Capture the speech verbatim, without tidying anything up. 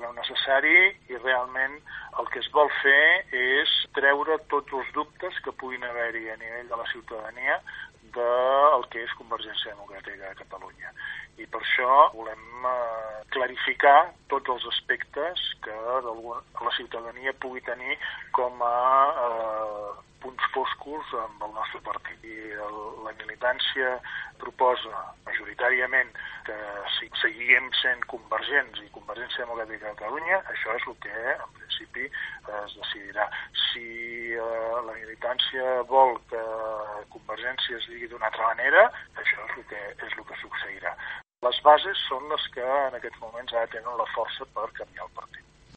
veu necessari i realment el que es vol fer és treure tots els dubtes que puguin haver-hi a nivell de la ciutadania del que és Convergència Democràtica de Catalunya. I per això volem eh, clarificar tots els aspectes que la ciutadania pugui tenir com a eh, punts foscos amb el nostre partit. I el, la militància proposa majoritàriament que si seguim sent convergents i Convergència Democràtica de Catalunya, això és el que en principi es decidirà. Si eh, la militància vol que Convergència es digui d'una altra manera, això és el que, és el que succeirà. Les bases són les que en aquests moments ara tenen la força per canviar el partit.